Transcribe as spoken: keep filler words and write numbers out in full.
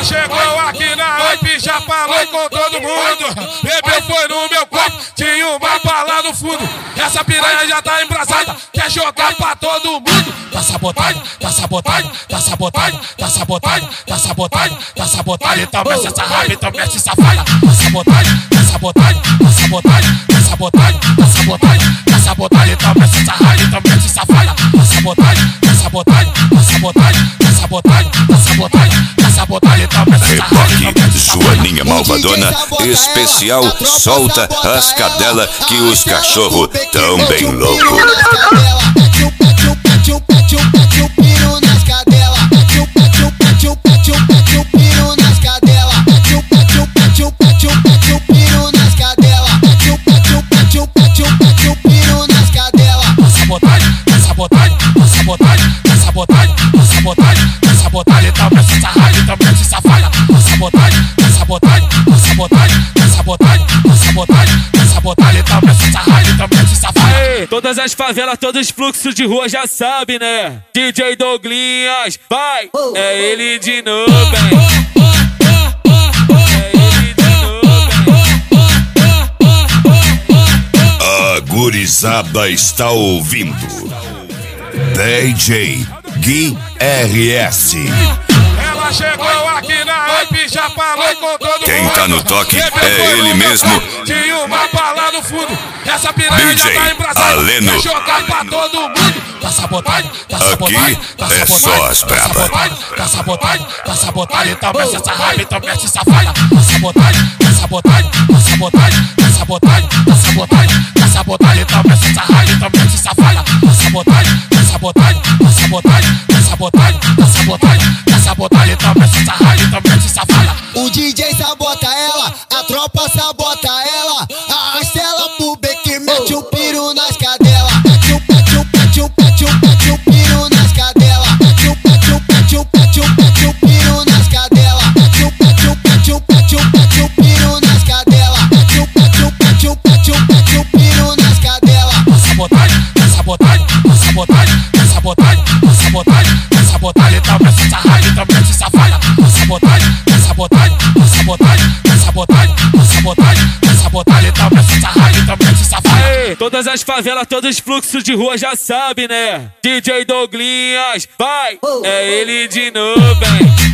Ela chegou aqui na hype, já falou com todo mundo. Bebeu foi no meu copo, tinha uma bala no fundo. Essa piranha já tá embrasada, quer jogar pra todo mundo. Tá sabotagem, tá sabotagem, tá sabotagem, tá sabotagem, tá sabotagem, tá sabotagem. Então mexe essa raiva, então mexe essa falha. Tá sabotagem, tá sabotagem, tá sabotagem, tá sabotagem, tá sabotagem, tá sabotagem. Então mexe essa raiva, então mexe essa falha. Tá sabotagem, tá sabotagem, tá sabotagem, tá sabotagem, tá sabotagem, tá sabotagem. Então mexe essa raiva, então mexe essa falha. Joaninha Malvadona, especial, solta as cadelas que os cachorros tão bem loucos. Todas as favelas, todos os fluxos de rua já sabe, né? D J Douglinhas, vai! É ele de novo, hein? É ele de novo, hein? A gurizada está ouvindo D J Gui R S. Ela chegou aqui na hype, já falou com todo mundo. Quem tá no toque é ele mesmo. Tinha uma bala no fundo. Essa piranha D J já tá embrasada, Aleno. quer jogar pra todo mundo. Tá sabotagem, tá sabotagem, tá Aqui é sabotagem, só as tá braba. sabotagem, tá sabotagem, tá sabotagem. Então mexe essa raiva, então mexe essa falha. Tá sabotagem, tá sabotagem, tá sabotagem, tá sabotagem, tá sabotagem, tá sabotagem. Então mexe essa raiva, então mexe essa falha. Tá sabotagem, tá sabotagem, tá sabotagem, tá sabotagem, tá sabotagem, tá sabotagem. Então mexe essa raiva, então mexe essa falha. O D J sabota ela, a tropa sabota ela. Arrasta ela pro beco, mete o piro nas cadelas. Mete o, mete o, mete o, mete o, mete o piro nas cadelas. Mete o, mete o, mete o, mete o, mete o piro nas cadelas. Mete o, mete o, mete o, mete o, mete o piro nas cadelas. Mete o, mete o, mete o, mete o, mete o piro nas cadelas. Tá sabotagem, tá sabotagem, tá sabotagem, tá sabotagem, tá sabotagem, tá sabotagem. Então mexe essa raiva, então mexe essa falha. Tá sabotagem, tá sabotagem, tá sabotagem, tá sabotagem, tá sabotagem, tá sabotagem. Então mexe essa raiva, então mexe essa falha. todas as favelas, todos os fluxos de rua já sabe, né? D J Douglinhas, vai! É ele de novo, hein?